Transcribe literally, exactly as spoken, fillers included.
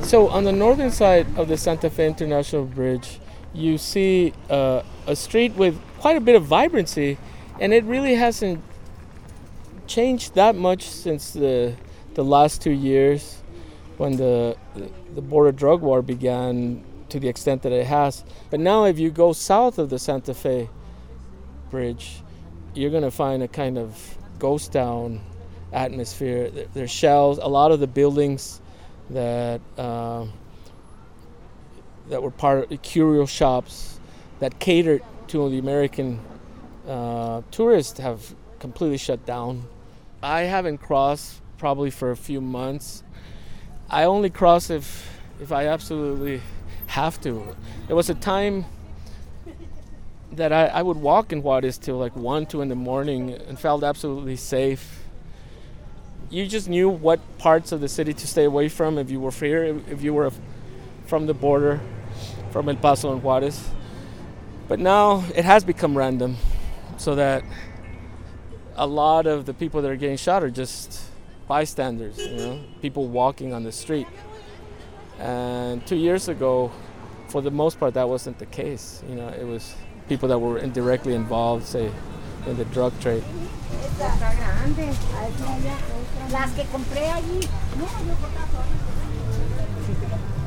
So on the northern side of the Santa Fe International Bridge, you see uh, a street with quite a bit of vibrancy, and it really hasn't changed that much since the the last two years when the the border drug war began to the extent that it has. But now if you go south of the Santa Fe Bridge, you're going to find a kind of ghost town atmosphere. There's shells, a lot of the buildings that uh, that were part of curio shops that catered to the American uh, tourists have completely shut down. I haven't crossed probably for a few months. I only cross if if I absolutely have to. There was a time that I, I would walk in Juarez till like one, two in the morning and felt absolutely safe. You just knew what parts of the city to stay away from if you were here, if you were from the border, from El Paso and Juarez. But now it has become random, so that a lot of the people that are getting shot are just bystanders, you know, people walking on the street. And two years ago, for the most part, that wasn't the case. You know, it was people that were indirectly involved, say, in the drug trade. Las que compré allí.